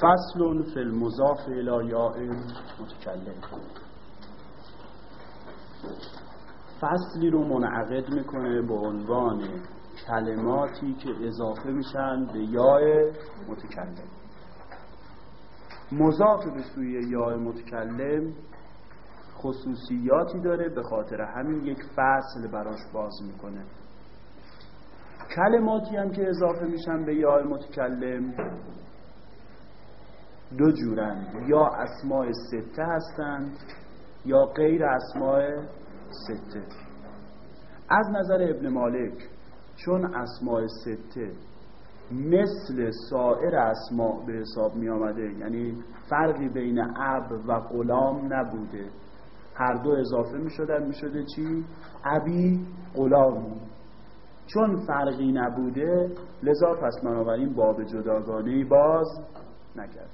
فصل فی المضاف الی یاء متکلم. فصلی رو منعقد میکنه به عنوان کلماتی که اضافه میشن به یاء متکلم. مضاف به سوی یاء متکلم خصوصیاتی داره، به خاطر همین یک فصل براش باز میکنه. کلماتی هم که اضافه میشن به یاء متکلم دو جورند، یا اسماء سته هستند یا غیر اسماء سته. از نظر ابن مالک چون اسماء سته مثل سایر اسماء به حساب می آمده، یعنی فرقی بین اب و غلام نبوده، هر دو اضافه می شدن، می شده چی؟ ابی غلامی. چون فرقی نبوده لذا پس بنابراین باب جداگانه‌ای باز نکرد.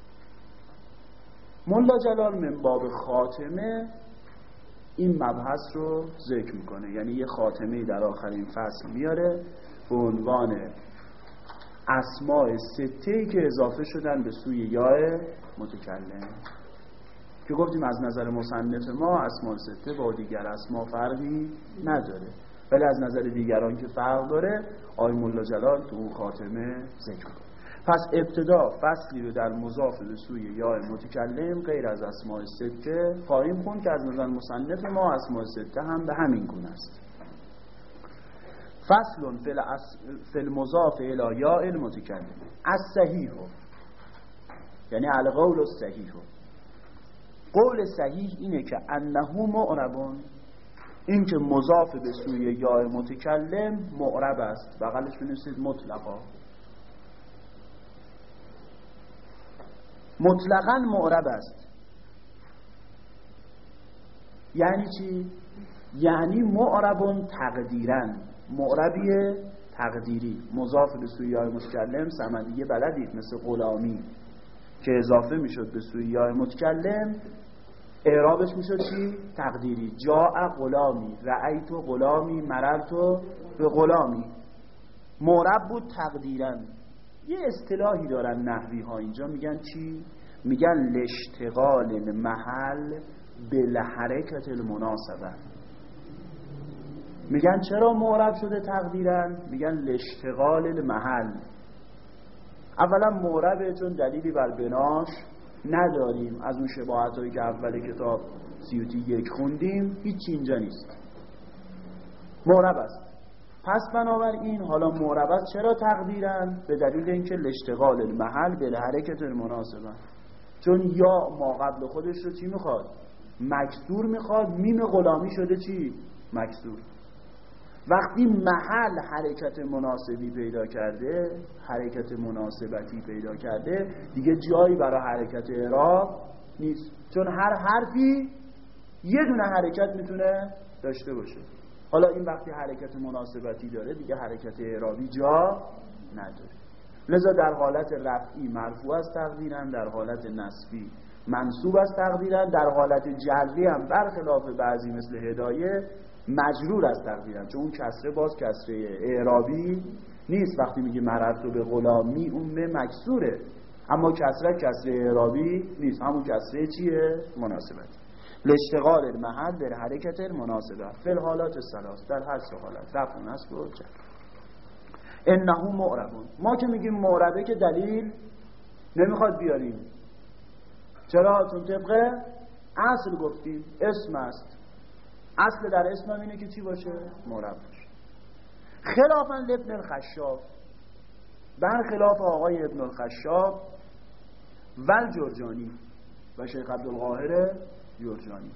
مولا جلال من باب خاتمه این مبحث رو ذکر میکنه، یعنی یه خاتمه در آخرین فصل میاره به عنوان اسماء سته‌ای که اضافه شدن به سوی یاء متکلم، که گفتیم از نظر مصنف ما اسماء سته با دیگر اسماء فرقی نداره، ولی از نظر دیگران که فرق داره آقای مولا جلال تو اون خاتمه ذکر کنه. پس ابتدا فصلی رو در مضاف به سوی یاء متکلم غیر از اسماء سته خواهیم خوند که از نظر مصنف ما اسماء سته هم به همین گونه است. فصل فی المضاف الی یاء المتکلم. الصحیح، یعنی القول الصحیح، قول صحیح اینه که انه معرب، این که مضاف به سوی یاء متکلم معرب است. بغلش بنویسید مطلقا، مطلقاً معرب است. یعنی چی؟ یعنی معرب تقدیراً، معربی تقدیری. مضاف به سوی یاء متکلم سمدیه بلدید، مثل غلامی که اضافه میشد به سوی یاء متکلم اعرابش میشد چی؟ تقدیری. جاء غلامی، رأیت غلامی، مررت به غلامی. معرب بود تقدیراً. یه اصطلاحی دارن نحوی ها اینجا، میگن چی؟ میگن لاشتغال المحل بالحرکت المناسبه. میگن چرا معرب شده تقدیراً؟ میگن لاشتغال المحل. اولا معربه چون دلیلی بر بناش نداریم، از اون شباهت هایی که اول کتاب سیوطی یک خوندیم هیچی اینجا نیست، معرب است. پس بنابراین حالا معرب است چرا تقدیراً؟ به دلیل اینکه لاشتغال المحل بالحرکت المناسبه، چون یا ما قبل خودش رو چی میخواد؟ مکسور میخواد. میم غلامی شده چی؟ مکسور. وقتی محل حرکت مناسبی پیدا کرده، حرکت مناسبتی پیدا کرده، دیگه جایی برای حرکت اعراب نیست، چون هر حرفی یه دونه حرکت میتونه داشته باشه. حالا این وقتی حرکت مناسبتی داره دیگه حرکت اعرابی جا نداره. لذا در حالت رفعی مرفوع است تقدیراً، در حالت نصبی منصوب است تقدیراً، در حالت جری هم برخلاف بعضی مثل هدایه مجرور است تقدیراً، چون اون کسره باز کسره اعرابی نیست. وقتی میگه مررت به غلامی اون مکسوره، اما کسره اعرابی نیست، همون کسره چیه؟ مناسبت. لاشتغال المحل در حرکت المناسبه فی الحالات الثلاث، در هر سه حالت، رفع و نصب و جر. انه معرب. ما که میگیم معربه که دلیل نمیخواد بیاریم. چرا؟ چون طبق اصل گفتیم اسم است. اصل در اسم هم اینه که چی باشه؟ معرب باشه. خلافاً لابن الخشاب، برخلاف آقای ابن الخشاب و الجرجانی و شیخ عبدالقاهر جرجانی،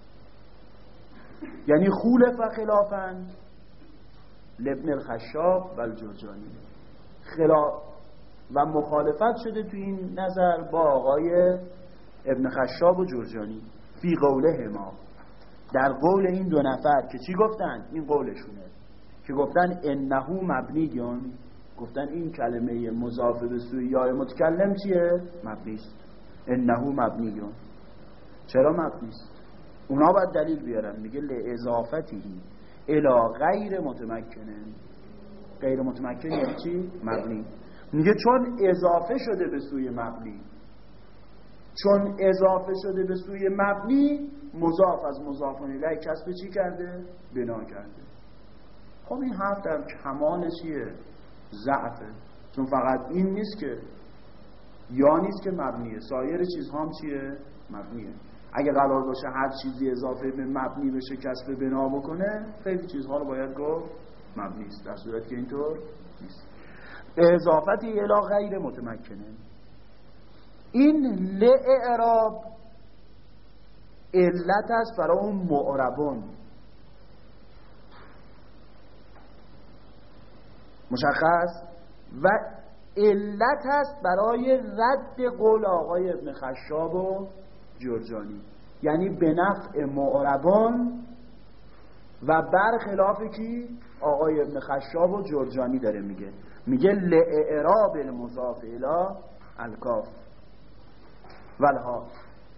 یعنی خولف و خلافاً لابن الخشاب و الجرجانی، خلاف و مخالفت شده تو این نظر با آقای ابن خشاب و جرجانی فی قوله ما، در قول این دو نفر که چی گفتن؟ این قولشونه که گفتن انه مبنیون، گفتن این کلمه مضاف به سوی یاء متکلم چیه؟ مبنیست. انه مبنیون. چرا مبنیست؟ اونا باید دلیل بیارن. میگه لاضافته الی غیر متمکن. غیر متمکن یعنی چی؟ مبنی. میگه چون اضافه شده به سوی مبنی، چون اضافه شده به سوی مبنی مضاف از مضاف الیه کسب چی کرده؟ بنا کرده. خب این حرف در کمال چیه؟ ضعفه. چون فقط این نیست که یا نیست که مبنیه، سایر چیزها هم چیه؟ مبنیه. اگه قرار باشه هر چیزی اضافه به مبنی بشه کسب بنا بکنه، خیلی چیزها رو باید گفت مبنی است، در صورتی که اینطور نیست. اضافتی الی غیر متمکنه. این لإعراب علت است برای اون معربون. مشخص؟ و علت است برای رد قول آقای ابن خشاب و جرجانی، یعنی به نفع معربون و برخلاف کی؟ آقای ابن خشاب و جرجانی داره میگه لإعراب المضاف الی الکاف والها.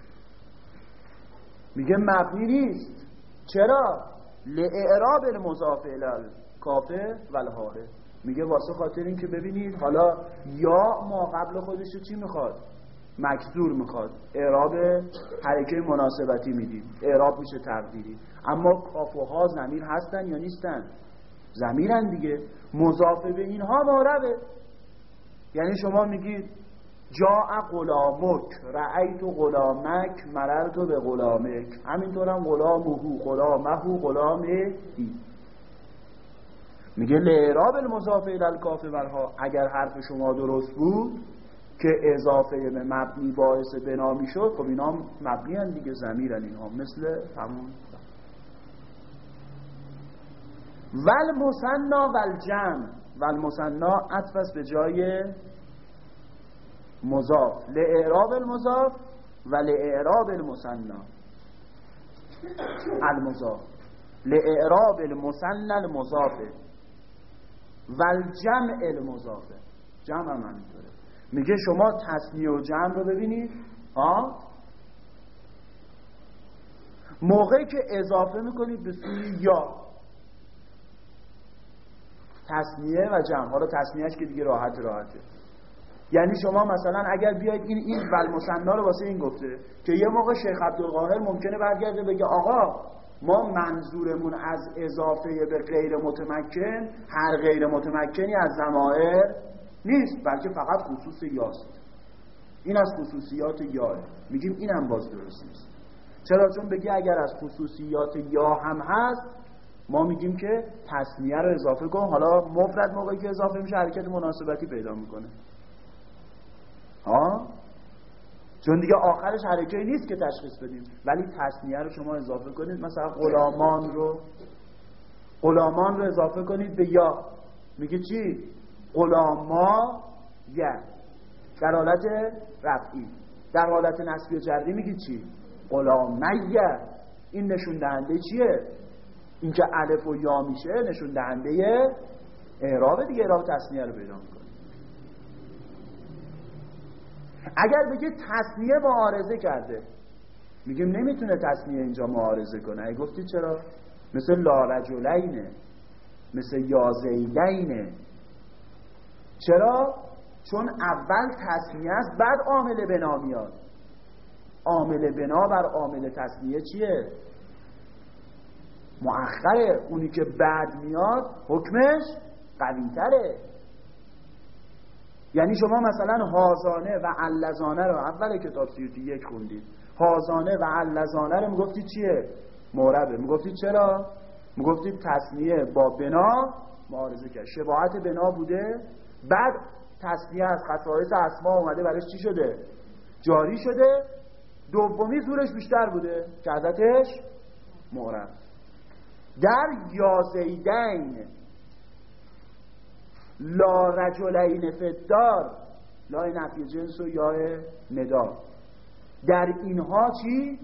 میگه مبنی نیست. چرا؟ لإعراب المضاف الی الکاف والها. میگه واسه خاطر این که ببینید حالا یا ما قبل خودش رو چی میخواد؟ مکسور میخواد، اعراب حرکه مناسبتی میدید، اعراب میشه تقدیری. اما کاف و ها ضمیر هستن یا نیستن؟ ضمیرن دیگه. مضاف به اینها معربه. یعنی شما میگید جاء غلامک، رأیت غلامک، مررت به غلامک. همینطورم غلامه، غلامه، غلامه. میگه لإعراب المضاف الی الکاف والها، اگر حرف شما درست بود که اضافه به مبنی باعث بنا میشد، خب اینا مبنی هن دیگه، ضمیرن اینها، مثل همون. والمثنی والجمع. والمثنی عطف است به جای مضاف، لإعراب المضاف و لإعراب المثنی المضاف، لإعراب المثنی المضاف والجمع المضاف. جمع هم همینطوره. میگه شما تثنیه و جمع رو ببینید، موقعی که اضافه میکنید به سوی یا، تثنیه و جمع. حالا تثنیهش که دیگه راحته. یعنی شما مثلا اگر بیاید این والمثنی رو واسه این گفته که یه موقع شیخ عبدالقاهر ممکنه برگرده بگه آقا ما منظورمون از اضافه به غیر متمکن هر غیر متمکنی از ضمائر نیست، بلکه فقط خصوص یاست. این از خصوصیات یاه. میگیم اینم باز درست نیست. چرا؟ چون بگی اگر از خصوصیات یا هم هست، ما میگیم که تثنیه رو اضافه کن. حالا مفرد موقعی که اضافه میشه حرکت مناسبتی پیدا میکنه، چون دیگه آخرش حرکتی نیست که تشخیص بدیم. ولی تثنیه رو شما اضافه کنید، مثلا غلامان رو اضافه کنید به یا، میگه چی؟ غلاما یا، در حالت رفعی. در حالت نصبی و جری میگه چی؟ غلامیه. این نشون دهنده چیه؟ این که الف و یا میشه نشون دهنده اعراب دیگه، اعراب تثنیه رو پیدا میکنه. اگر بگه تثنیه معارضه کرده، میگیم نمیتونه تثنیه اینجا معارضه کنه. اگه گفتی چرا؟ مثل لا رجلینه، مثل یا زیدینه. چرا؟ چون اول تثنیه است، بعد عامل بنا میاد. عامل بنا بر عامل تثنیه چیه؟ مؤخره. اونی که بعد میاد حکمش قوی تره. یعنی شما مثلا هازانه و علزانه رو اول کتاب سیوطی 1 خوندید، هازانه و علزانه رو میگفتید چیه؟ معربه. میگفتید چرا؟ میگفتید تثنیه با بنا معارضه کرد، شباهت بنا بوده، بعد تثنیه از خصایص اسما اومده برش چی شده؟ جاری شده. دومی زورش بیشتر بوده، کردتش معرب. در یا زیدین لا رجلین فدار، لا نفی جنس و یا ندا، در اینها چی؟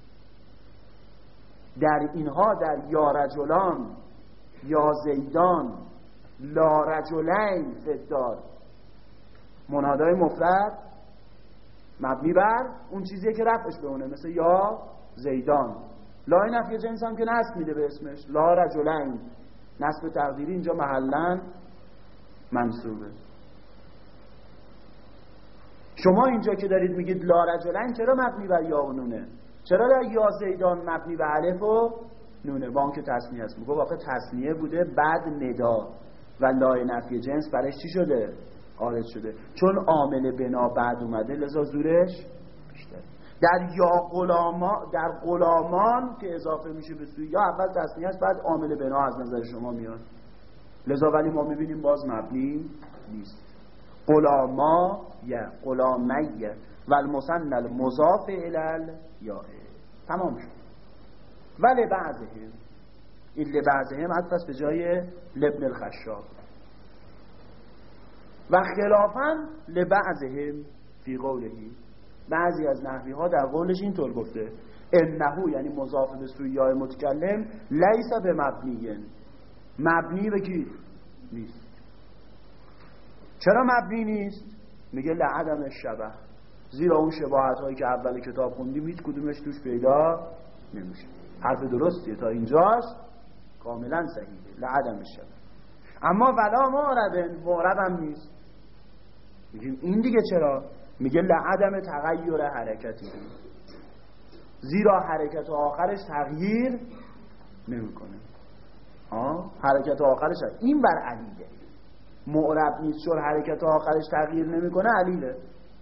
در اینها، در یا رجلان، یا زیدان، لا رجلین فدار، منادای مفرد مبنی بر اون چیزیه که رفعش به اونه، مثل یا زیدان. لا نفی جنس هم که نصب میده به اسمش، لا رجلین، نصب تقدیری اینجا محلاً منصوبه. شما اینجا که دارید میگید لا رجلن چرا مبنی بر یا و نونه؟ چرا در یا زیدان مبنی بر الف و نونه؟ با اون که تثنیه است. میگه واقعا تثنیه بوده بعد ندا و لای نفی جنس برش چی شده؟ خارج شده. چون عامل بنا بعد اومده لذا زورش بیشتر. در غلامان که اضافه میشه به سوی یا اول تثنیه است بعد عامل بنا از نظر شما میاد، لذا ولی ما میبینیم باز مبنی نیست. غلاما یا غلامیه و المثنى المضاف الی یا تمام شد. ولی بعضهم این لبعضهم عطف به جای لابن الخشاب و خلافاً لبعضهم فی قولهی. بعضی از نحوی ها در قولش اینطور گفته انه یعنی مضاف به سوی یا متکلم لیس به مبنی به کی نیست. چرا مبنی نیست؟ میگه لعدم الشبه، زیرا اون شباهت هایی که اول کتاب خوندیم هیچ کدومش توش پیدا نمیشه. حرف درستیه تا اینجاست کاملا صحیحه، لعدم الشبه. اما ولا معرب هم نیست. میگیم این دیگه چرا؟ میگه لعدم تغییر حرکتی، زیرا حرکت آخرش تغییر نمیکنه. حرکت آخرش این بر علیله. معرب نیست چون حرکت آخرش تغییر نمیکنه علیله.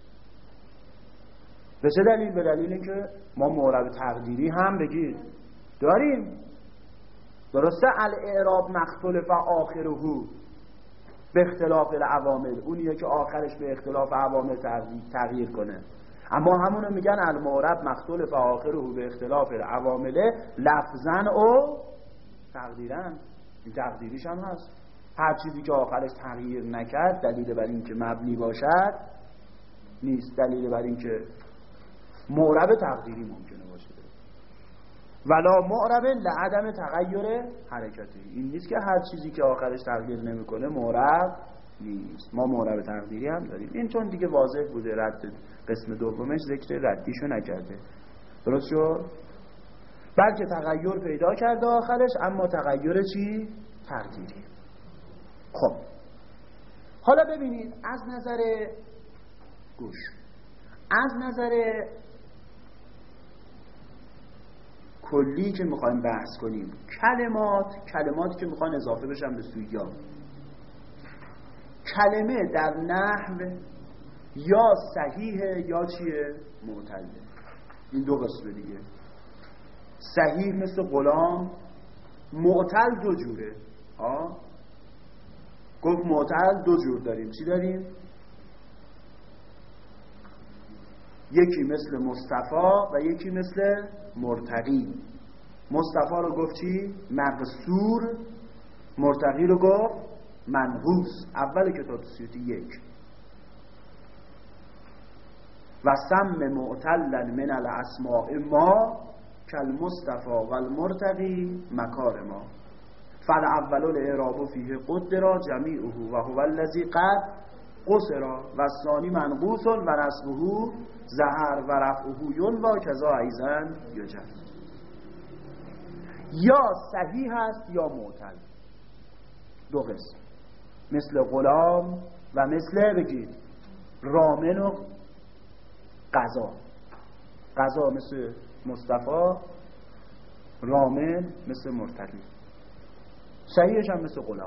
به چه دلیل؟ به دلیل اینکه ما معرب تقدیری هم بگید داریم. درسته الاعراب مختلف آخره به اختلاف العوامل، اونیه که آخرش به اختلاف عوامل تغییر کنه. اما همونو میگن المعرب مختلف آخره به اختلاف العوامل لفظاً و تقدیراً. این تقدیریش هم هست. هر چیزی که آخرش تغییر نکرد دلیل بر این که مبنی باشد نیست، دلیل بر این که معرب تقدیری ممکنه باشه. ولا معرب لعدم تغییر حرکتی، این نیست که هر چیزی که آخرش تغییر نمیکنه معرب نیست. ما معرب تقدیری هم داریم. این چون دیگه واضح بوده رد قسم دومش ذکر ردیشو نکرده. درست شد؟ بلکه تغییر پیدا کرده آخرش، اما تغییر چی؟ تقدیری. خب حالا ببینید از نظر گوش، از نظر کلی که میخوایم بحث کنیم، کلمات که میخوان اضافه بشن به سوی یا، کلمه در نحو یا صحیحه یا چیه؟ معتله. این دو قسمه دیگه. صحیح مثل غلام، معتل دو جوره. گفت معتل دو جور داریم. چی داریم؟ یکی مثل مصطفی و یکی مثل مرتقی. مصطفی رو گفت چی؟ مقصور. مرتقی رو گفت منحوس. اول کتاب سیوطی 1. و سم معتلا من الاسماء ما کالمصطفی و المرتقی مکارما فالاول الاعراب فیه قدر جمیعه و هو الذی قد قصر و الثانی منقوص و نصبه ظهر و رفعه ینوی کذا ایضا یجر. یا صحیح هست یا معتل. دو قسم، مثل غلام و مثل بگید رامن و قضا. قضا مثل مصطفی، رامن مثل مرتقی. صحیحش هم مثل غلام.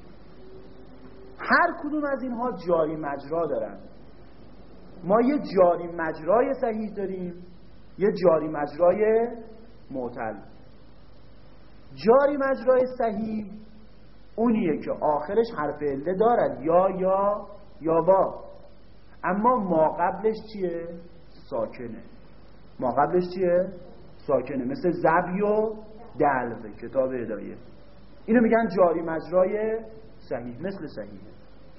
هر کدوم از اینها جاری مجرا دارن. ما یه جاری مجرای صحیح داریم، یه جاری مجرای معتل. جاری مجرای صحیح اونیه که آخرش حرف عله دارد، یا با، اما ما قبلش چیه؟ ساکنه. ما قبلش چیه؟ ساکنه. مثل زبی و دلو کتاب هدایه. اینو میگن جاری مجرای صحیح، مثل صحیحه.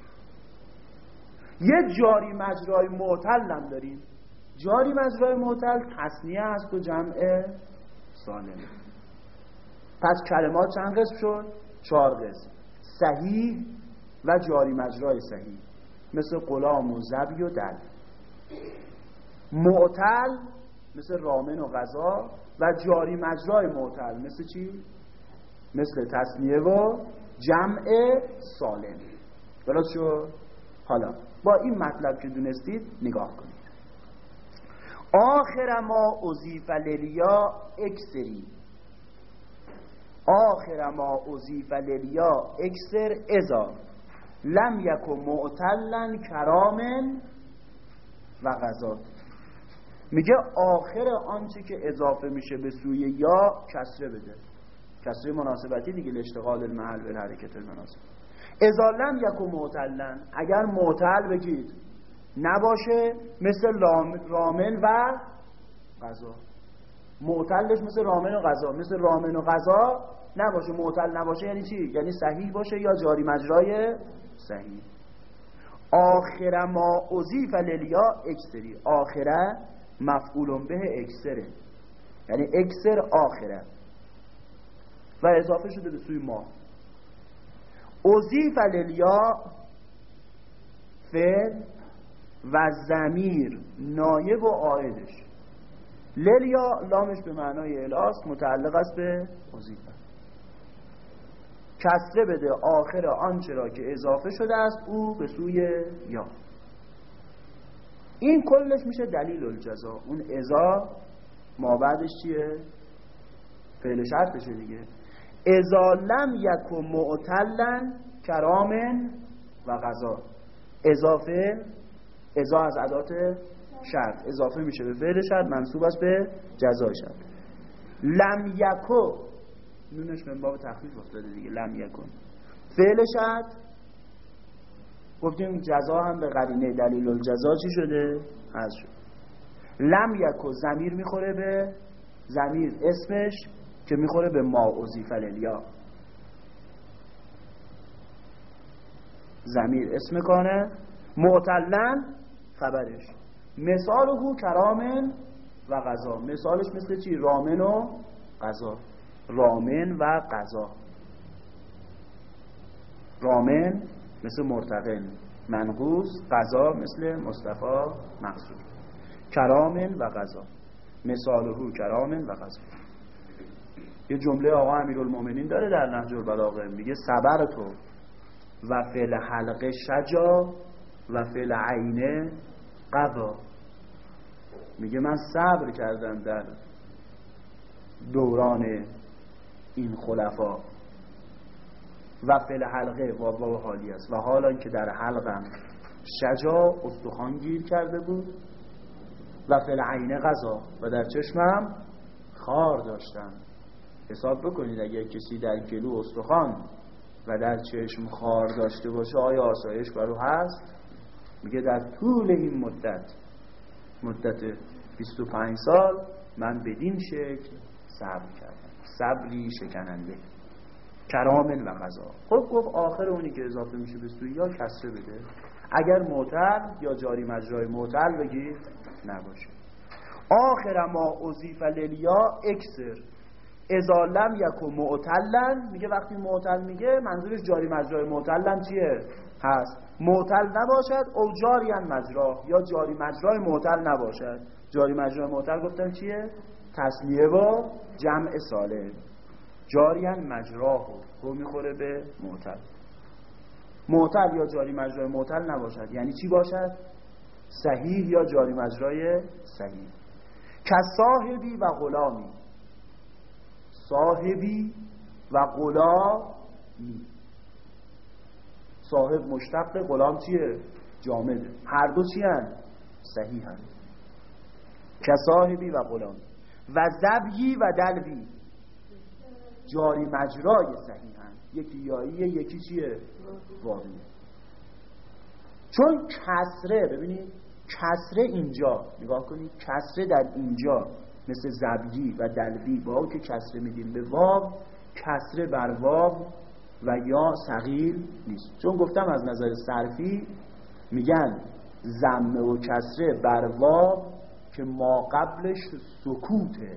یه جاری مجرای معتل هم داریم. جاری مجرای معتل تثنیه هست و جمع سالمه. پس کلمات چند قسم شد؟ 4 قسم. صحیح و جاری مجرای صحیح مثل غلام و زبی و دل. معتل مثل رامن و غذا و جاری مجرای معتل مثل چی؟ مثل تثنیه و جمع سالم. درست شد؟ حالا با این مطلب که دونستید نگاه کنید. آخر ما اضیف للیا اکسری، آخر ما اضیف للیا اکسر اذا لم یکن معتلا کرامن و غذا. میگه آخر آنچه که اضافه میشه به سوی یا کسره بده، کسره مناسبتی دیگه، لاشتغال المحل به حرکت المناسب. اذا لم یکن معتلا، اگر معتل بگید نباشه، مثل رامن و غذا. معتلش مثل رامن و غذا، مثل رامن و غذا نباشه. معتل نباشه یعنی چی؟ یعنی صحیح باشه یا جاری مجرای صحیح. آخر ما اضیف للیا اکسری، آخره مفعول به اکسره، یعنی اکسر آخره و اضافه شده به سوی ما. اضیف للیا فعل و ضمیر نایب و عائدش. للیا لامش به معنای الاست، متعلق است به اضیفه. کسره بده آخر آنچه را که اضافه شده است او به سوی یا. این کلش میشه دلیل الجزا. اون اذا ما بعدش چیه؟ فعل شرطشه دیگه. اذا لم یکن معتلا کرامن و غذا. اضافه، اذا از ادات شرط اضافه میشه به فعل شرط، منصوب است به جزای شرط. لم یکن نونش من باب تخفیف افتاده دیگه. لم یکن فعل شرط، گفتیم جزا هم به قرینه دلیل الجزا چی شده؟ حذف شد. لم یکن ضمیر میخوره به ضمیر اسمش که میخوره به ما اضیف للیا. ضمیر اسم کانه، معتلن خبرش. مثاله کرامن و غذا. مثالش مثل چی؟ رامن و غذا. رامن و غذا. رامن مثل مرتقن منقوص، غذا مثل مصطفی مقصود. کرامن و غذا. مثاله کرامن و غذا. یه جمله آقا امیرالمومنین داره در نهج البلاغه، میگه صبر تو و فعل حلقه شجا و فعل عینه قضا. میگه من صبر کردم در دوران این خلفا و فعل حلقه واو حالی است و حالا که در حلقم شجا استخوان گیر کرده بود و فعل عینه قضا و در چشمم خار داشتم. حساب بکنید اگر کسی در گلو استخوان و در چشم خار داشته باشه آیا آسایش برو هست؟ میگه در طول این مدت 25 سال من بدین شکل صبر کردم، صبری شکننده. کرامن و غذا. خب گفت آخر اونی که اضافه میشه به سوی یا کسره بده، اگر معتل یا جاری مجرای معتل بگید نباشه. آخر ما اضیف للیا اکسر اذا لم یکن معتلا. میگه وقتی معتل میگه منظورش جاری مجرای معتل چیه؟ هست. معتل نباشد او جاری مجرا، یا جاری مجرای معتل نباشد. جاری مجرای معتل گفتن چیه؟ تسلیه و جمع سالم. جاری مجراه رو میخوره به معتل. معتل یا جاری مجرای معتل نباشد یعنی چی باشد؟ صحیح یا جاری مجرای صحیح. که صاحبی و غلامی. صاحبی و غلامی. صاحب مشتق، غلام چیه؟ جامده. هر دو چی هن؟ صحیح هن. که صاحبی و غلامی. و ذبیی و دلوی. جاری مجرای صحیح هن. یکی یاییه یکی چیه؟ واویه. چون کسره، ببینید کسره اینجا نگاه کنید، کسره در اینجا مثل ذبیی و دلوی با که کسره میدیم به واو، کسره بر واو و یا ثقیل نیست. چون گفتم از نظر صرفی میگن ضمه و کسره بر واو که ما قبلش سکوته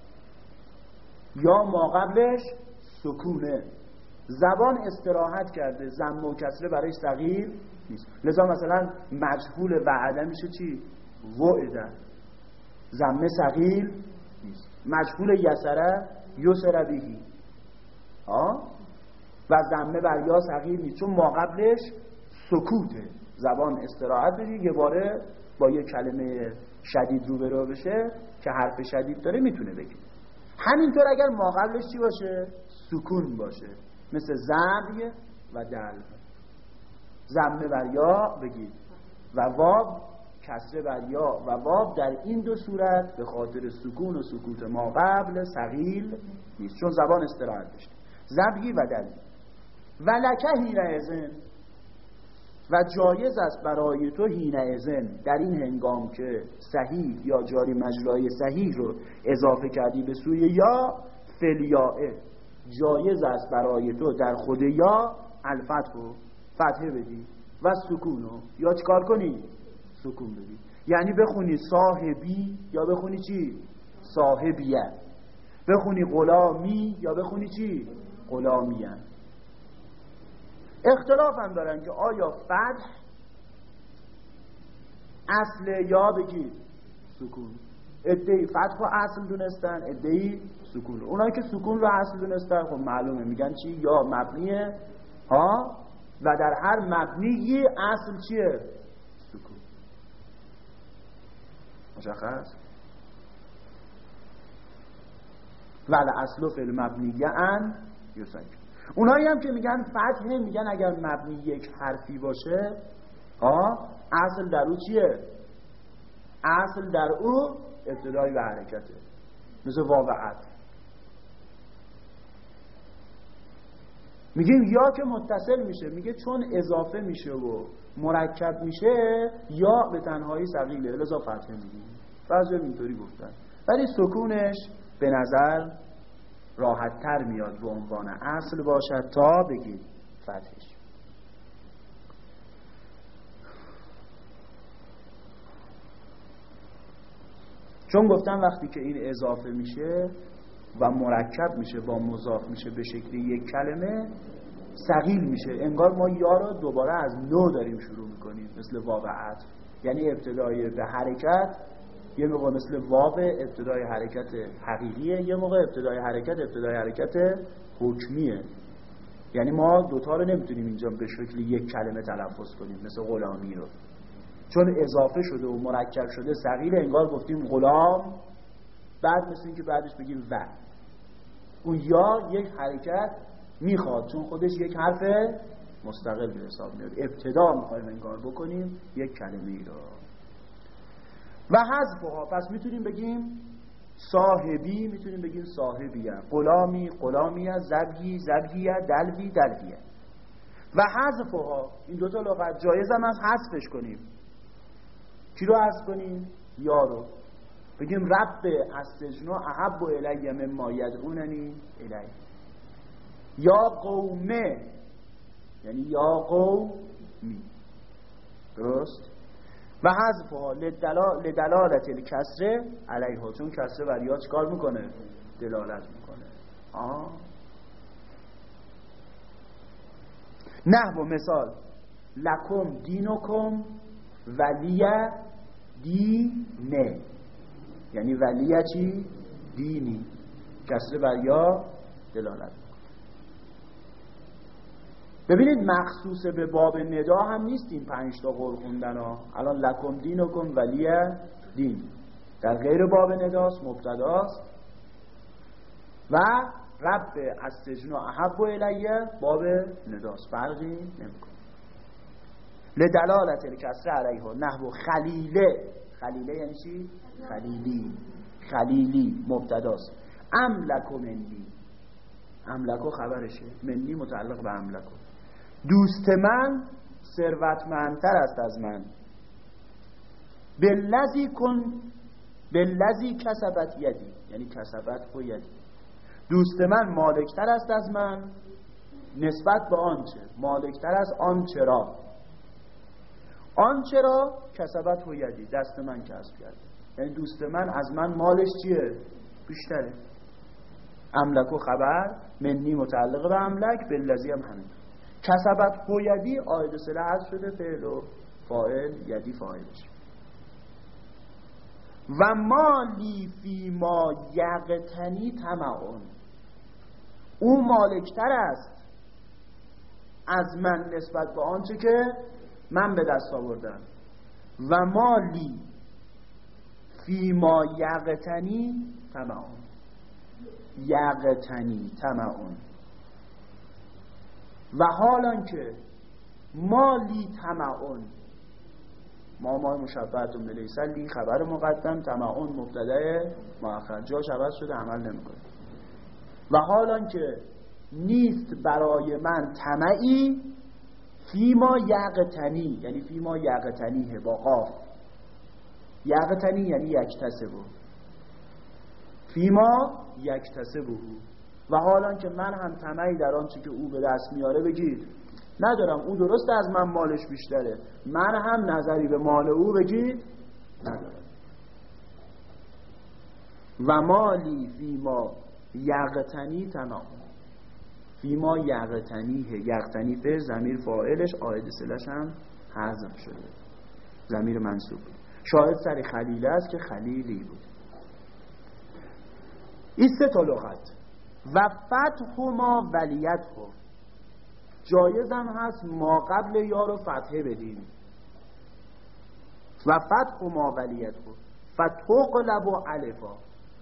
یا ما قبلش سکونه. زبان استراحت کرده، ضمه و کسره برای ثقیل نیست. لذا مثلا مجهول وعده میشه چی؟ وعده. ضمه ثقیل نیست. مجهول یسره یسر بهی و ضمه بر یا ثقیل نیست چون ما قبلش سکوته. زبان استراحت بده، یه باره با یه کلمه شدید روبرو بشه که حرف شدید داره میتونه بگه. همینطور اگر ما قبلش چی باشه؟ سکون باشه، مثل زبی و دلب. ضمه بر یا بگید و واو کسره بر یا و واو در این دو صورت به خاطر سکون و سکوت ما قبل ثقیل نیست، چون زبان استراحت داشته. زبی و دلبی و لکه حینئذ، و جایز است برای تو حینئذ، در این هنگام که صحیح یا جاری مجرای صحیح رو اضافه کردی به سوی یا، فلیائه، جایز است برای تو در خود یا الفتح رو فتحه بدی و سکونو، یا چکار کنی؟ سکون بدی. یعنی بخونی صاحبی یا بخونی چی؟ صاحبیه، بخونی غلامی یا بخونی چی؟ غلامیه. اختلاف هم دارن که آیا فتح اصل یا بگید سکون. ادعی فتح رو اصل دونستن، ادعی سکون رو. اونایی که سکون رو اصل دونستن خب معلومه میگن چی؟ یا مبنیه ها، و در هر مبنی اصل چیه؟ سکون. مشخص؟ ولی اصل فی المبنیه ان یسکن. اونایی هم که میگن فتحه، میگن اگر مبنی یک حرفی باشه اصل در او چیه؟ اصل در او ابتدایی به حرکته، مثل واو عطف. میگیم یا که متصل میشه، میگه چون اضافه میشه و مرکب میشه یا به تنهایی ثقیله، لذا فتحه میگیم. بعضی اینطوری گفتن، ولی سکونش به نظر راحت تر میاد به عنوان اصل باشد تا بگید فتحش. چون گفتم وقتی که این اضافه میشه و مرکب میشه با مضاف میشه به شکل یک کلمه، ثقیل میشه، انگار ما یا رو دوباره از نو داریم شروع میکنیم، مثل واو عطف. یعنی ابتدای به حرکت یه موقع مثل واو ابتدای حرکت حقیقیه، یه موقع ابتدای حرکت حکمیه. یعنی ما دوتا رو نمیتونیم اینجا به شکل یک کلمه تلفظ کنیم مثل غلامی رو، چون اضافه شده و مرکب شده ثقیل، انگار گفتیم غلام، بعد مثل این که بعدش بگیم و. اون یا یک حرکت میخواد، چون خودش یک حرف مستقل به حساب میاد. ابتدا میخوایم انگار بکنیم یک کلمه ای رو. و حذفها، پس میتونیم بگیم صاحبی، میتونیم بگیم صاحبیه، غلامی غلامیه، زبیی زبیه، دلوی دلویه. و حذفها، این دوتا لغت جایز هم از حذفش کنیم. کی رو حذف کنیم؟ یا رو. بگیم رب استجنا احب الی مما یدعوننی الی. یا قومه، یعنی یا قومی. درست؟ و حذفها لدلالت الکسره علیها، چون کسره بر یا چکار میکنه؟ دلالت میکنه. نحو مثال لکم دینکم ولیه دینه، یعنی ولیه چی؟ دینی، کسره بر یا دلالت میکنه. ببینید مخصوص به باب ندا هم نیست این 5 تا قول خوندن ها. الان لکم دینکم ولیه دین در غیر باب نداست، مبتداست، و رب استجنا احب الیه باب نداست، فرقی نمیکنه. لدلالت الکسره علیها نحو خلیله. خلیله یعنی چی؟ خلیلی. خلیلی مبتداست. املکو منی، املکو خبرشه، منی متعلق به املکو. دوست من ثروتمندتر است از من. بالذی کن بالذی کسبت یدی، یعنی کسبت خو یدی. دوست من مالکتر است از من نسبت به آنچه، مالکتر از آنچه را، آنچه را کسبت خو یدی، دست من کسب کرده. یعنی دوست من از من مالش چیه؟ بیشتره. املکو خبر، منی متعلق به املک، بالذی هم همین. کسبت خو یدی عاید صله حذف شده، فعل و فاعل یدی فاعلش. و مالی فی ما یقتنی طمعون، او مالکتر است از من نسبت به آنچه که من به دست آوردم. و مالی فیما یقتنی طمعون، یقتنی طمعون، و حالان که مالی طمعون، ما مشبهتون بلیس لی خبر مقدم، طمعون مبتدا مؤخر، جاش عوض شده عمل نمیکنه. و حالان که نیست برای من طمعی فیما یقتنی، یعنی فیما یقتنیه با قاف، یقتنی یعنی یکتسبه، فیما یکتسبه، و حالان که من هم طمعی در آنچه که او به دست میاره بگید ندارم. او درست از من مالش بیشتره، من هم نظری به مال او بگید ندارم. و مالی فیما یقتنی طمعون، فیما یقتنیه، یقتنی فعل ضمیر فاعلش عائد صله‌اش هم حذف شده، ضمیر منصوب. شاهد سر خلیله است که خلیلی بود. این سه تا لغت. و فتح ما ولیت ها، جایز هم هست ما قبل یا رو فتحه بدیم. و فتح ما ولیت ها فتقلب و الفا،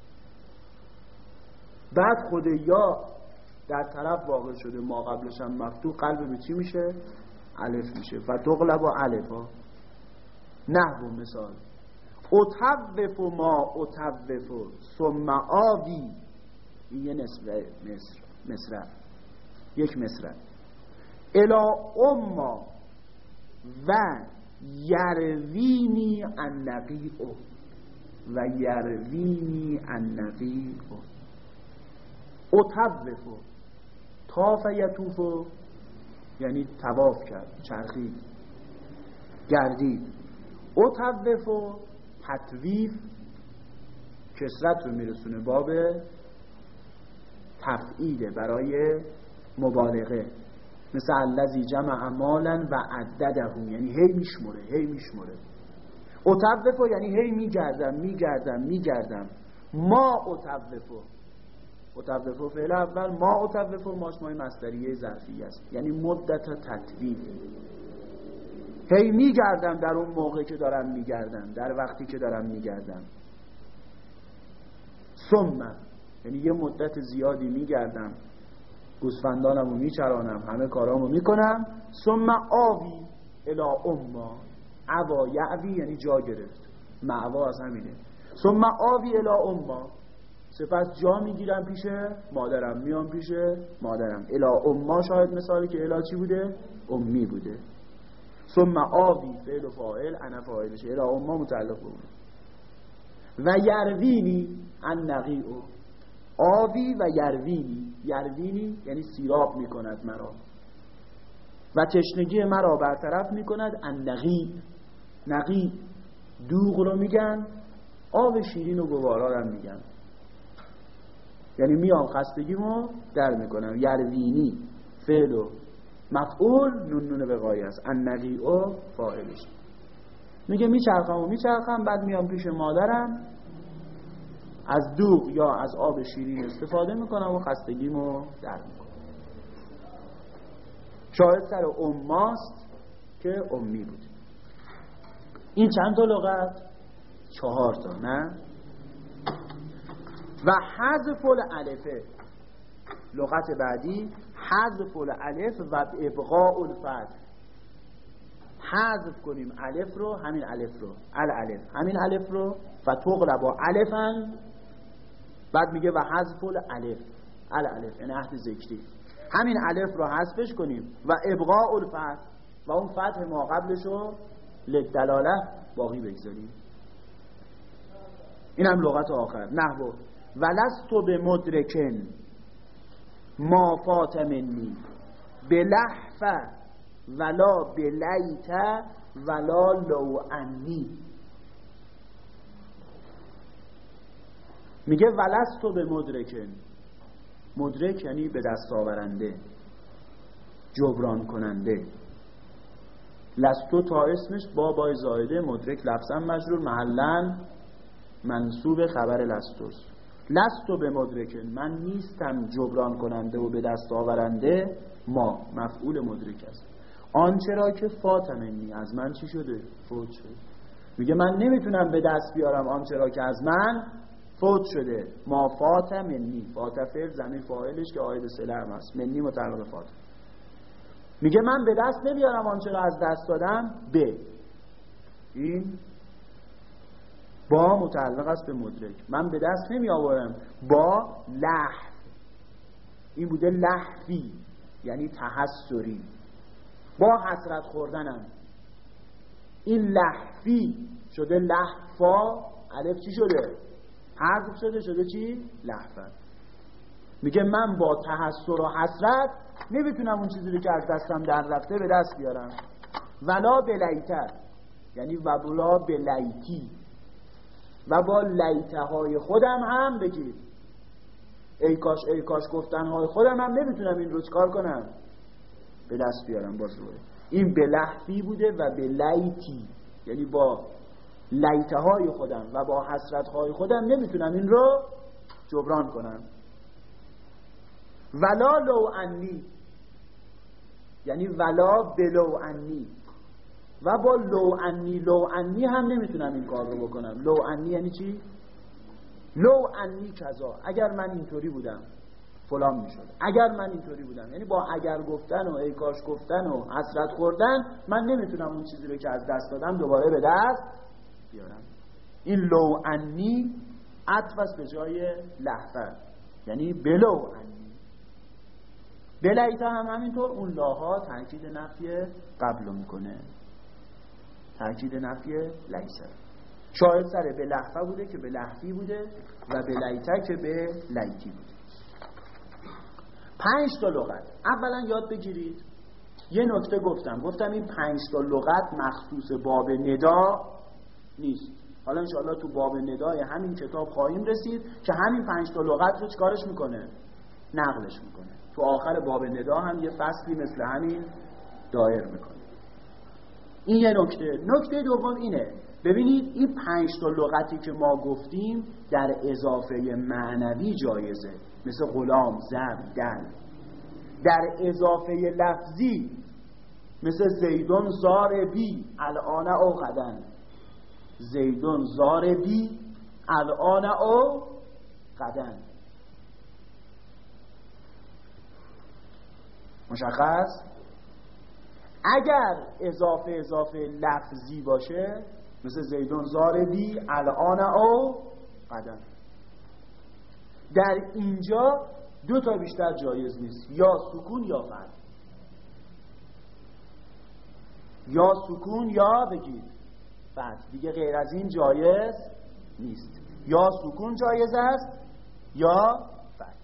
بعد خود یا در طرف واقع شده، ما قبلش هم مفتوح، قلب به چی میشه؟ الف میشه. فتقلب و الفا. نحو مثال اتوف ما اتوف ثم آوی، این یه مصرع، یک مصرع. الا اما و یروینی النقیع، و یروینی النقیع. اتوف، طاف یطوف یعنی طواف کرد، چرخید، گردید. اتوف تطویف، کسرت رو میرسونه، باب تفعیله برای مبالغه، مثل الذی جمع مالا و عدده، یعنی هی میشمره، هی میشمره. اتوف یعنی هی میگردم. ما اتوف فعل اول، ما اتوف ماسمای مصدریه ظرفی است، یعنی مدت تطویف. هی میگردم در اون موقع که دارم میگردم، در وقتی که دارم میگردم. ثم یعنی یه مدت زیادی میگردم، گوسفندانمو میچرانم، همه کارامو میکنم. ثم آوی الی اما، عوا یعوی یعنی جا گرفت، معوا از همینه. ثم آوی الی اما، سپس جا میگیرم پیش مادرم، میام پیش مادرم. الی اما شاید مثالی که الی چی بوده؟ امی بوده. ثم آوی فعل و فاعل، انا فاعلشه، الی اما متعلق بود. و یروینی النقیع، آوی و یروینی، یروینی یعنی سیراب میکند مرا، و تشنگی مرا برطرف میکند. النقیع، نقیع دوغ رو میگن، آب شیرین و گوارا رو میگن، یعنی میام خستگیمو در میکنم. یروینی فعل و مفعول، نون وقایه است، النقیع فاعلش. میگه میچرخم، بعد میام پیش مادرم، از دوغ یا از آب شیرین استفاده میکنم و خستگیمو در میکنم. شاهد سر اماست که امی بود. این چند تا لغت؟ 4 تا، نه؟ و حذف الالف، لغت بعدی حذف الالف و ابقاء الفتح. حذف کنیم الف رو، همین الف رو، همین الف رو، فتقلب الفا. بعد میگه و حذف الالف، الالف یعنی عهد ذکری، همین الف رو حذفش کنیم و ابقاء الفتح، و اون فتح ما قبلش رو للدلاله باقی بگذاریم. این هم لغت آخر. نحو ولستو به مدرکن ما فات منی بلحفه ولا بلیت ولا لو انی. میگه ولستو به مدرکن، مدرک یعنی به دست آورنده، جبران کننده. لستو تا اسمش با زائده، مدرک لفظا مجرور، محلا منصوب خبر لستوست. لستو به مدرکن، من نیستم جبران کننده و به دست آورنده. ما مفعول مدرک است. آنچه را که فات منی، از من چی شده؟ فوت شده. میگه من نمیتونم به دست بیارم آنچه را که از من فوت شده. ما فات منی، فات فعل ضمیر فاعلش که عاید صله هم هست، منی متعلق فات. میگه من به دست نمیارم آنچه را از دست دادم. به این با متعلق است به مدرک. من به دست نمی آورم با لحف. این بوده لحفی، یعنی تحسری، با حسرت خوردنم. این لحفی شده لحفا، الف چی شده؟ حذف شده، شده چی؟ لحفا. میگه من با تحسر و حسرت نمیتونم اون چیزی رو که از دستم در رفته به دست بیارم. ولا بلیتر، یعنی ولا بلیتی، و با لیته های خودم هم بگید ای کاش ای کاش گفتن های خودم هم نمیتونم این رو چکار کنم؟ به دست بیارم. باز روی این به لحفی بوده و به لیتی، یعنی با لیته های خودم و با حسرت های خودم نمیتونم این رو جبران کنم. ولا لو انی، یعنی ولا بلو انی، و با لو انی هم نمیتونم این کار رو بکنم. لو انی یعنی چی؟ لو انی کذا، اگر من اینطوری بودم فلان میشد، اگر من اینطوری بودم. یعنی با اگر گفتن و ای کاش گفتن و حسرت خوردن من نمیتونم اون چیزی رو که از دست دادم دوباره به دست بیارم. این لو انی عطف است به جای لحفه، یعنی بلو انی. بلیتا هم همینطور، اون لاها تاکید نفی قبل میکنه، تاکید نفی لیسه. شاهد سر به لحفه بوده که به لحفی بوده و به لیته که به لیتی بوده. 5 تا لغت. اولا یاد بگیرید، یه نکته گفتم این 5 تا لغت مخصوص باب ندا نیست. حالا انشاءالله تو باب ندای همین کتاب خواهیم رسید که همین 5 تا لغت رو چکارش میکنه؟ نقلش میکنه. تو آخر باب ندا هم یه فصلی مثل همین دایر میکنه. این یه نکته. نکته دوم اینه، ببینید این 5 تا لغتی که ما گفتیم در اضافه معنوی جایزه، مثل غلام، زب، دل. در اضافه لفظی مثل زیدون زار بی الان او غدن، زیدون زار بی الان او غدن. مشخص؟ اگر اضافه لفظی باشه مثل زیدون زار بی الان او غدن، در اینجا 2 تا بیشتر جایز نیست، یا سکون یا فتح، یا سکون یا بگید فتح، دیگه غیر از این جایز نیست. یا سکون جایز است یا فتح.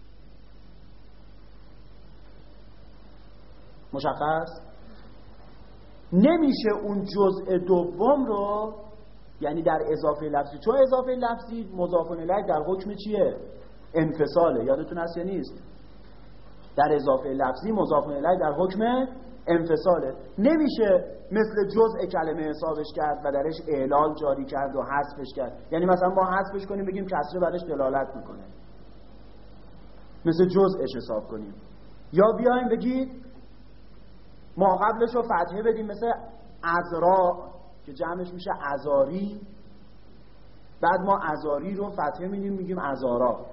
مشخص؟ نمیشه اون جزء دوم رو، یعنی در اضافه لفظی، چون اضافه لفظی مضاف الیه در حکم چیه؟ انفصاله. یادتون هست یا نیست؟ در اضافه لفظی مضاف الیه در حکم انفصاله. نمیشه مثل جزء کلمه حسابش کرد و درش اعلال جاری کرد و حذفش کرد. یعنی مثلا ما حذفش کنیم بگیم کسره برش دلالت میکنه، مثل جزءش حساب کنیم. یا بیایم بگید ما قبلش رو فتحه بدیم مثل ازرا که جمعش میشه ازاری، بعد ما ازاری رو فتحه میدیم میگیم ازارا.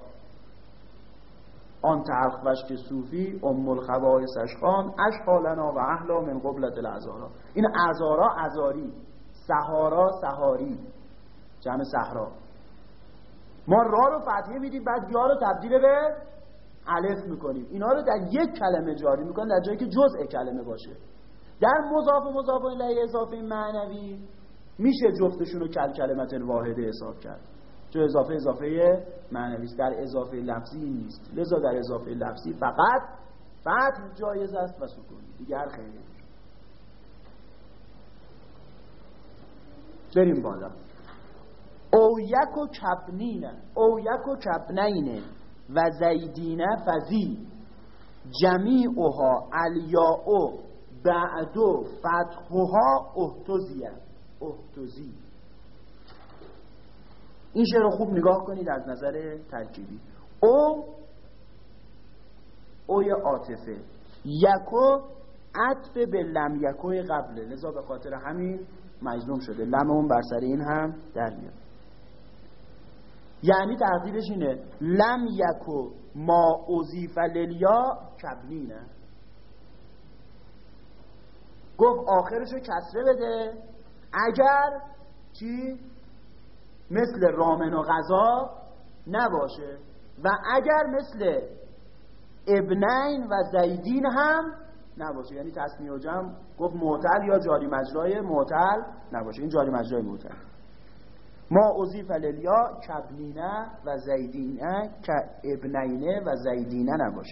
آن تلخ وشک صوفی ام الخبائث اشخان اشخالنا و اهلا من قبلت الازارا. این ازارا ازاری، سهارا سهاری، جمع صحرا. ما را رو فتحه میدیم بعد یا رو تبدیل به الف میکنیم. اینا رو در یک کلمه جاری میکنیم در جایی که جزء کلمه باشه. در مضاف الیه اضافه معنوی میشه جفتشون رو کلمت واحده حساب کرد، چون اضافه معنوی است. در اضافه لفظی نیست، لذا در اضافه لفظی فقط فتح جایز است و سکون، دیگر خیلی. بریم بالا. او یک و کبنینه، او یک و کبنینه و زیدینه فزی جمیعها الیاء بعدو فتحها احتزیه. احتزی. این شعر رو خوب نگاه کنید از نظر ترکیبی. اوی عاطفه، یکو عطف به لم یکوی قبله، لذا به خاطر همین مجزوم شده، لم اون بر سر این هم در میاد. یعنی تقدیرش اینه لم یکو ما اضیف للیا کبنینه. گفت آخرشو کسره بده اگر چی؟ مثل رامن و غذا نباشه و اگر مثل ابنین و زیدین هم نباشه. یعنی تسنیه و جمع گفت معتل یا جاری مجرای معتل نباشه، این جاری مجرای معتل. ما اضیف للیا کبنینه و زیدینه که ابنینه و زیدینه نباشه.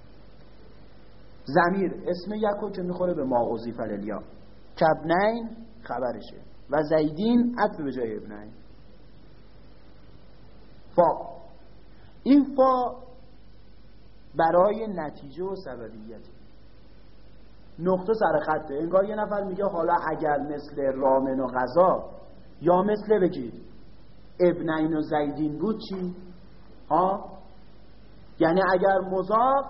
ضمیر اسم یکو که میخوره به ما اضیف للیا، کبنین خبرشه و زیدین عطف به جای ابنین. فا، این فا برای نتیجه و سببیت، نقطه سر خطه. انگار یه نفر میگه حالا اگر مثل رامن و غذا یا مثل بگید ابنین و زیدین بود چی؟ یعنی اگر مضاف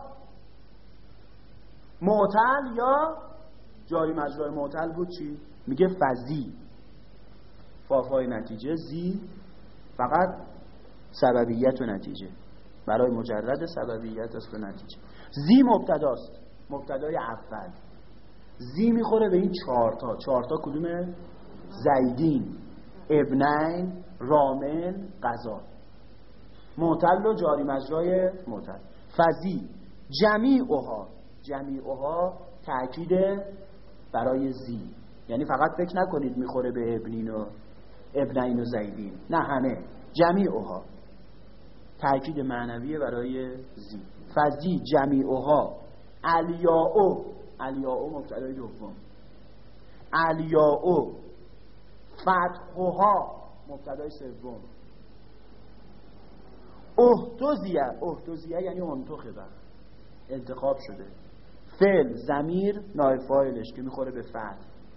معتل یا جاری مجرور معتل بود چی؟ میگه فزی، فافای نتیجه، زی فقط سببیت و نتیجه، برای مجرد سببیت است و نتیجه. زی مبتداست، مبتدای اول. زی میخوره به این چهارتا کدومه؟ زیدین، ابنین، رامن، قضا، معتل و جاری مجرای معتل. فزی جمیعها تأکید برای زی، یعنی فقط فکر نکنید میخوره به ابنین و زیدین، نه، همه جمیعها تأکید معنویه برای زی. فزی جمیعها الیاء مبتدای دوم، الیاء فتحها مبتدای سوم، احتوزیه یعنی انتخبه، انتخاب شده. فعل ضمیر نائب فاعلش که میخوره به فتح.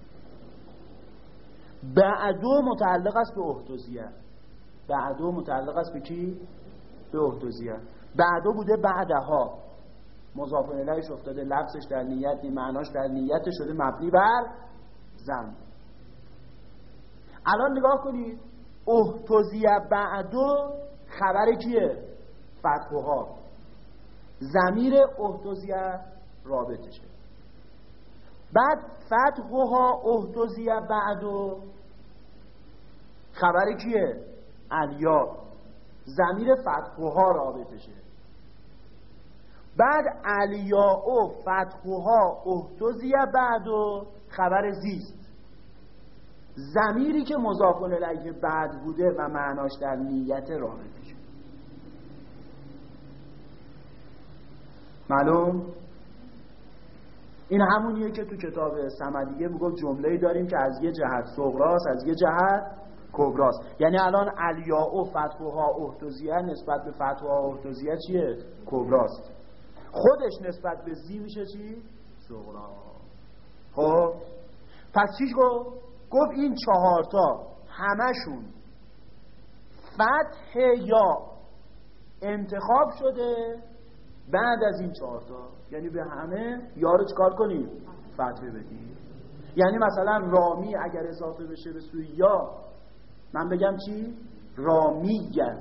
بعدو متعلق است به احتوزیه، بعدو متعلق است به کی؟ به احتوزیه. بعدو بوده بعدها، مضاف الیهش افتاده، لفظش در نیت، معناش در نیت شده مبنی بر ضم. الان نگاه کنید، احتوزیه بعدو خبر کیه؟ فتحها. ضمیر احتوزیه رابطشه. بعد فتحها احتوزیه بعدو خبر کیه؟ الیا. ضمیر فتحها رابطشه. بعد الیا و فتحها احتوزیه بعدو خبر زیست. ضمیری که مضاف الیه بعد بوده و معناش در نیت رابطشه. معلوم؟ این همونیه که تو کتاب صمدیه میگفت جمله‌ای داریم که از یه جهت صغراست، از یه جهت کبراست. یعنی الان الیا و فتحها احتوزیه نسبت به فتحها احتوزیه چیه؟ کبراست. خودش نسبت به زی میشه چی؟ صغرا. خب پس چیش گفت این چهارتا همشون فتح یا انتخاب شده بعد از این چهارتا، یعنی به همه یا رو چکار کنیم؟ فتح بدیم. یعنی مثلا رامی اگر اضافه بشه به سوی یا، من بگم چی؟ رامیه.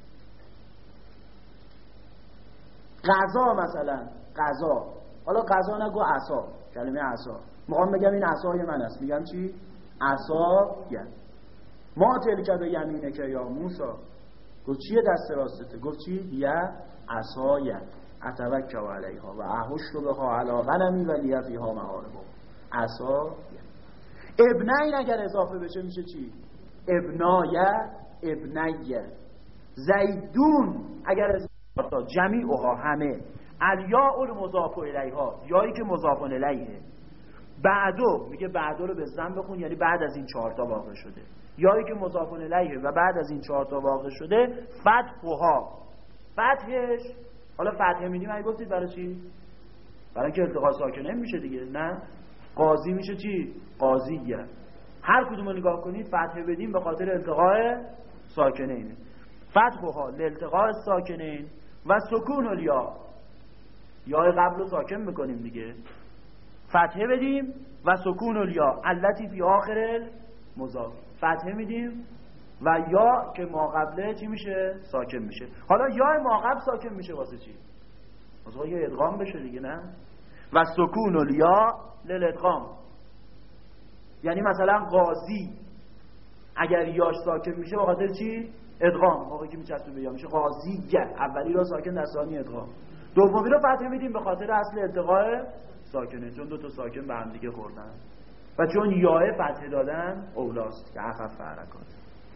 قضا مثلا، قضا، حالا قضا نگو عصا، کلمه عصا، میخوام بگم این عصای من است، میگم چی؟ عصایه. ما تلک به یمینه که یا موسی، گفت چیه دست راستته؟ گفت چی؟ یه عصایه اتوکل علیها و احش بها علی غنمی و لی فیها مآرب. عصایه. ابنین اگر اضافه بشه میشه چی؟ ابنایه، ابنیه. زیدون اگر اضافه، جمیعها همه، الیاء المضاف الیها یایی که مضاف الیه. بعدو میگه بعدو رو به ضم بخون، یعنی بعد از این چهارتا واقع شده، یایی که مضاف الیه و بعد از این چهارتا واقع شده. فتحها، فتحش، حالا فتحه میدیم اگه گفتید برای چی؟ برای که التقاء ساکنین میشه دیگه، نه؟ قاضی میشه چی؟ قاضیه. هر کدوم رو نگاه کنید فتحه بدیم به خاطر التقاء ساکنین. فتحها لالتقاء ساکنین و سکون الیا، یا قبل رو ساکن میکنیم دیگه. فتحه بدیم و سکون الیا التی فی آخر المضاف، فتحه میدیم و یا که ما قبله چی میشه؟ ساکن میشه. حالا یا ما قبل ساکن میشه واسه چی؟ واسه یه ادغام بشه دیگه، نه؟ و سکون الیا للادغام، یعنی مثلا قاضی اگر یاش ساکن میشه به خاطر چی؟ ادغام. موقعی که میچسبه به یا میشه قاضیه، اولی رو ساکن در ثانی ادغام، دومی رو فتحه میدیم به خاطر اصل التقاء ساکنه، چون دو تا ساکن به هم دیگه خوردن و چون یاه فتحه دادن اولاست که اخف حرکات.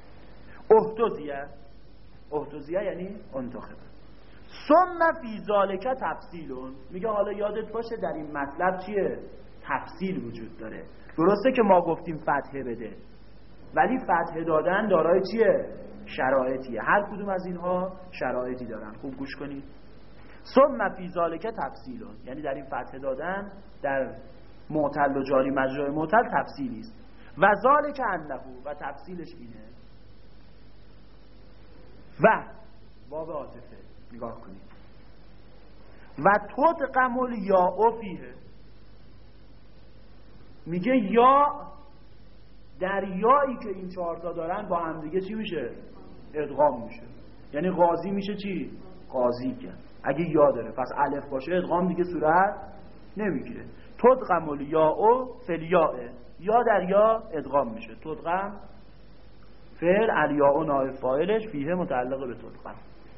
احتوزیه یعنی انتخب. ثم فی ذالک تفصیلون، میگه حالا یادت باشه در این مطلب چیه؟ تفصیل وجود داره. درسته که ما گفتیم فتحه بده، ولی فتحه دادن دارای چیه؟ شرایطیه. هر کدوم از اینها شرایطی دارن. خوب گوش کنید. ثم فی ذالک تفصیلون، یعنی در این فتحه دادن در معتل و جاری مجرور معتل تفصیلی است. و ذالک انه، و تفصیلش اینه. و باب عاطفه نگاه کنید. و تدغم الیاء فیه، میگه یا در یایی که این چهارتا دارن با هم دیگه چی میشه؟ ادغام میشه. یعنی قاضی میشه چی؟ قاضی که اگه یا داره، پس الف باشه ادغام دیگه صورت نمیگیره. تدغم الیاء فی الیاء، یا در یا ادغام میشه. تدغم فعل، الیاء نائب فاعلش، فیه متعلق به تدغم.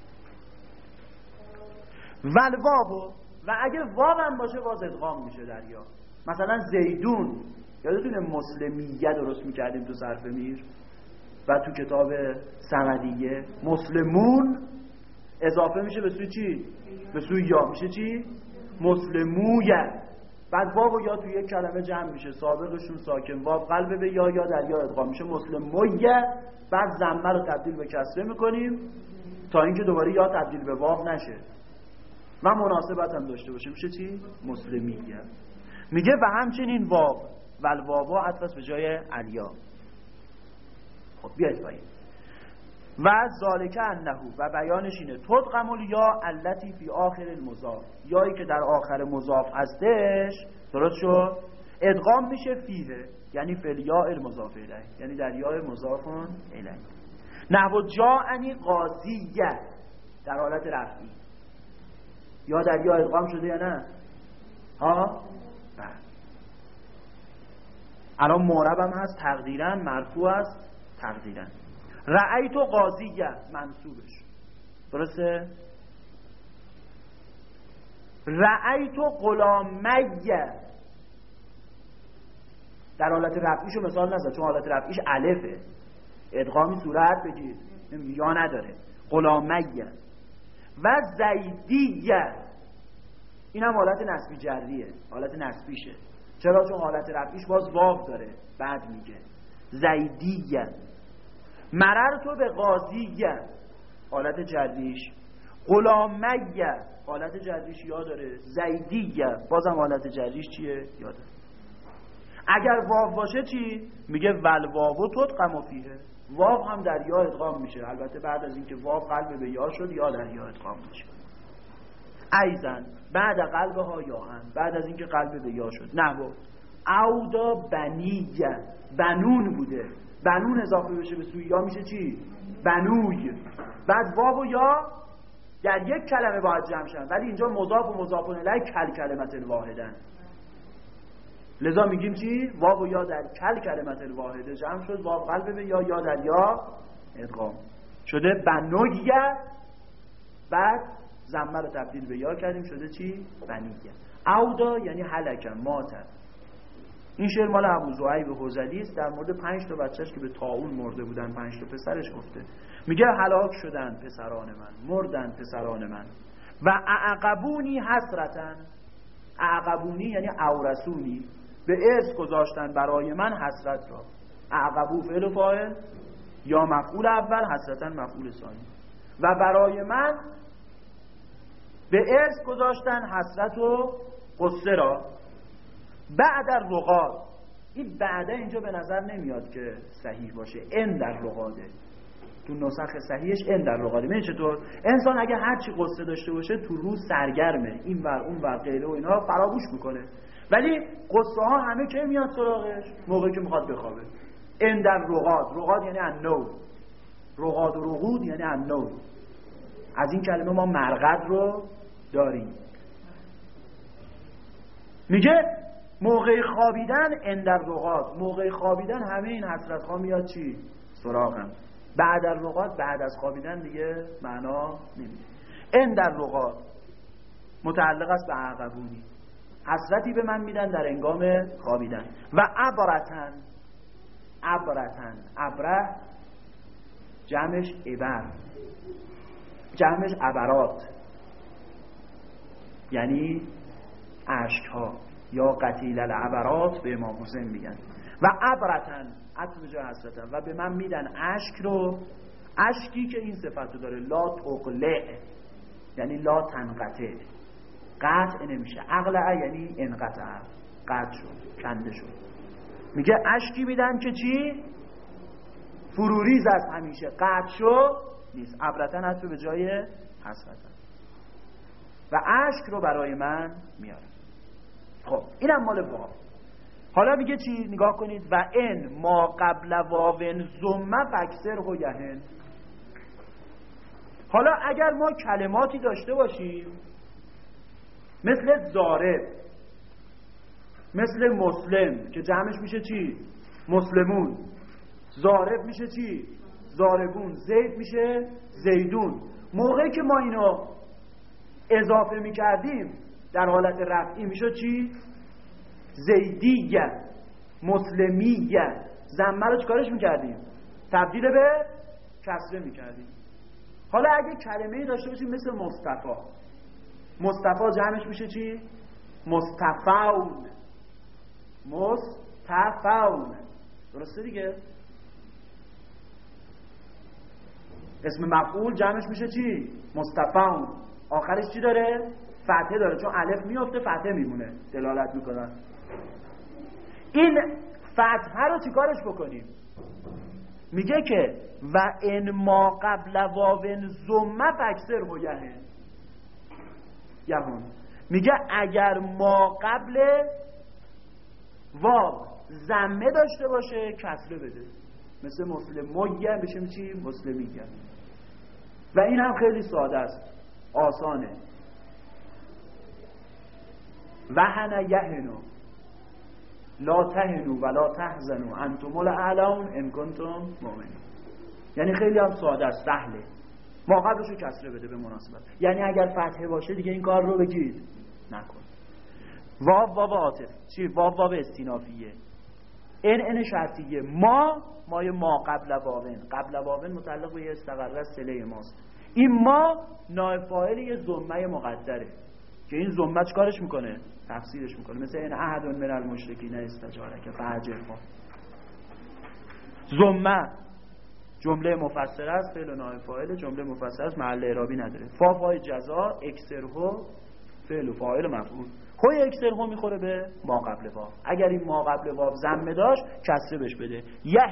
والواو، و اگه واو هم باشه باز ادغام میشه در یا. مثلا زیدون، یادتونه مسلمیه درست میکردیم تو صرف میر و تو کتاب صمدیه مسلمون اضافه میشه به سوی چی؟ به سوی یا، میشه چی؟ مسلمویه. بعد واو و یا تو یک کلمه جمع میشه، سابقشون ساکن، واو قلب به یا در یا ادغام میشه مسلمویه. بعد ضمه رو تبدیل به کسره میکنیم تا اینکه دوباره یا تبدیل به واو نشه و مناسبت هم داشته باشه، میشه چی؟ مسلمیه. میگه و همچنین واو و الواو عطف به جای الیا. خب بیاید باید و ذالک انه، و بیانش اینه تدغم الیا التی فی آخر المضاف، یایی که در آخر مضاف هستش، درست شد؟ ادغام میشه فیه، یعنی فی الیاء المضاف الیه، یعنی در یاء مضاف الیه. نحو جاءنی قاضیه در حالت رفعی، یا در یا ادغام شده یا نه؟ ها؟ الان معرب هم هست تقدیرا، مرفوع است تقدیرا. رأیت قاضیه منصوبش، درسته؟ رأیت غلامیه در حالت رفعیشو مثال نزد، چون حالت رفعیش الفه، ادغامی صورت بگیر یا نداره. غلامیه. و زیدیه، این هم حالت نسبی جریه، حالت نسبیشه. چرا؟ چون حالت رفعیش باز واو داره، بعد میگه زیدیه. مررتو به قاضیه حالت جریش. غلامیه حالت جریش یا داره. زیدیه بازم حالت جریش چیه؟ یا داره. اگر واو باشه چی؟ میگه والواو تدغم فیه، واو هم در یا ادغام میشه، البته بعد از اینکه واو قلب به یا شد یا در یا ادغام میشه. ایزن بعد قلبها یا هم، بعد از اینکه قلب به یا شد. نحو اودا بنیه، بنون بوده، بنون اضافه بشه به سوی یا میشه چی؟ بنوی. بعد واو و یا در یک کلمه باید جمع شن، ولی اینجا مضاف و مضاف الیه کل کلمت واحدن، لذا میگیم چی؟ واو و یا در کل کلمت واحده جمع شد، واو قلب به یا در یا ادغام شده بنویه. بعد ضمه رو تبدیل به یا کردیم شده چی؟ بنیه. اودا یعنی هلکن ماتن. این شعر مال ابو زعیب حذلی است، در مورد 5 تا بچهش که به طاعون مرده بودن، 5 تا پسرش گفته. میگه هلاک شدن پسران من، مردن پسران من و اعقبونی حسرتن. اعقبونی یعنی اورسونی، به ارث گذاشتن برای من حسرت را. اعقبو فعل و فاعل، یا مفعول اول، حسرتن مفعول ثانی. و برای من به ارث گذاشتن حسرت و قصه را. بعد الرقاد، این بعده اینجا به نظر نمیاد که صحیح باشه، ان در رقاده، تو نسخ صحیحش ان در رقاده. ببین چطور انسان اگه هر چی قصه داشته باشه تو روز سرگرمه، این ور اون ور غیره و اینا فراموش میکنه. ولی قصه ها همه که میاد سراغش موقعی که میخواد بخوابه. ان در رقاد یعنی النوم، رقاد و رقود یعنی النوم. از این کلمه ما مرقد رو داریم. میگه موقع خوابیدن ان در رقاد، موقع خوابیدن همه این حسرت ها میاد چی؟ سراغم. بعد در رقاد، بعد از خوابیدن دیگه معنا نمیده. ان در رقاد متعلق است به عقبونی، حسرتی به من میدن در هنگام خوابیدن. و عبرتن، عبره جمعش عبر، جمعش عبرات، یعنی اشک ها، یا قتیل العبرات به امام حسین میگن. و عبرتن عطف جا حسرتن، و به من میدن اشک رو، اشکی که این صفت رو داره، لا تقلع یعنی لا تنقطع، قطع نمیشه. اقلع یعنی انقطع، قطع شد، کنده شد. میگه اشکی میدن که چی؟ فروریز است، همیشه قطع شد نیست. عبرتن عطف به جای حسرتن. و اشک رو برای من میاره. خب اینم مال واو. حالا میگه چی؟ نگاه کنید. و ان ما قبل واون ضمه فکسر و یهن. حالا اگر ما کلماتی داشته باشیم مثل زارب، مثل مسلم که جمعش میشه چی؟ مسلمون. زارب میشه چی؟ زاربون. زید میشه زیدون. موقعی که ما اینو اضافه میکردیم در حالت رفعی میشه چی؟ زیدیه، مسلمیه. ضمه رو چیکارش میکردیم؟ تبدیل به کسره میکردیم. حالا اگه کلمه‌ای داشته باشیم مثل مصطفی، مصطفی جمعش میشه چی؟ مصطفون. مصطفون، درسته دیگه؟ اسم مفعول جمعش میشه چی؟ مصطفون. آخرش چی داره؟ فتحه داره، چون الف میفته فتحه میمونه، دلالت میکنن. این فتحه رو چیکارش بکنیم؟ میگه که و ان ما قبل واون ضمه فکسر و یهون. میگه اگر ما قبل واو ضمه داشته باشه کسره بده، مثل مسلمیه بشه چی؟ مسلمیه. و این هم خیلی ساده است، آسانه. وهن یهنو لا تهنو ولا تحزنو انتم الاعلون ان کنتم مؤمنین. یعنی خیلی هم ساده است، سهله. ما قبلشو کسره بده به مناسبت. یعنی اگر فتحه باشه دیگه این کار رو بگید نکن. واو عاطف چی؟ واو استینافیه. ان شرطیه. مای ما قبل واون، قبل واون متعلق به استقرار صله ماست. این ما نائب فاعل یه ضمه مقدره که این ضمه چیکارش میکنه؟ تفسیرش میکنه. مثل این احد من المشرکین استجارک فاجرهم. ضمه جمله مفسره است، فعل و نائب فاعل. جمله مفسره است، محل اعرابی نداره. فای جزا، اکسرهو فعل و فاعل مفعول. خوی اکسرهو میخوره به ما قبل واو. اگر این ما قبل واو ضمه داشت کسره بهش بده.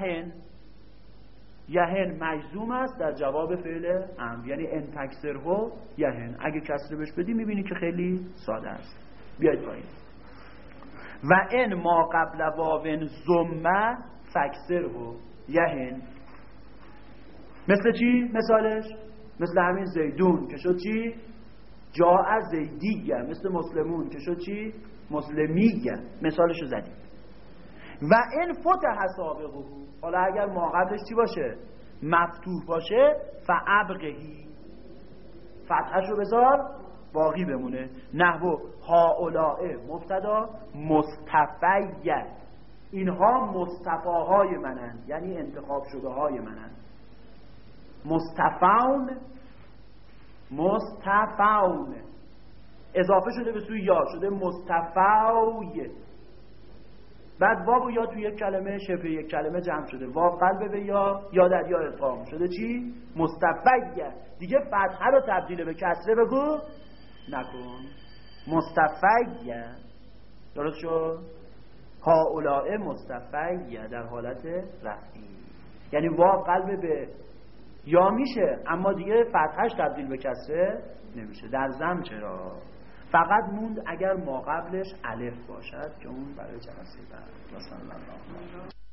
یهن مجزوم است در جواب فعل امر، یعنی ان تکسرهو یهن. اگه کسره بهش بدی میبینی که خیلی ساده است. بیاید پایین. و ان ما قبل واون ضمه فکسرهو یهن. مثل چی؟ مثالش مثل همین زیدون که شد چی؟ جاء زیدیه. مثل مسلمون که شد چی؟ مسلمیه. مثالشو زدیم. و ان فتح سابقه. حالا اگر ما قبلش چی باشه؟ مفتوح باشه، فابقهی، فتحشو بذار باقی بمونه. نحو هؤلاء مبتدا مصطفیه، اینها مصطفاهای منند، یعنی انتخاب شده های منند. مصطفون اضافه شده به سوی یا، شده مصطفوی. بعد واو و یا توی یک کلمه شبه یک کلمه جمع شده. واو قلب به یا در یا ادغام شده چی؟ مصطفیه. دیگه فتحه رو تبدیل به کسره بگو نکن. مصطفیه. درست شد؟ هؤلاء مصطفیه در حالت رفعی، یعنی واو قلب به یا میشه اما دیگه فتحش تبدیل به کسره نمیشه. در ضم چرا؟ فقط موند اگر ما قبلش الف باشد که اون برای جلسه بعد. مثلا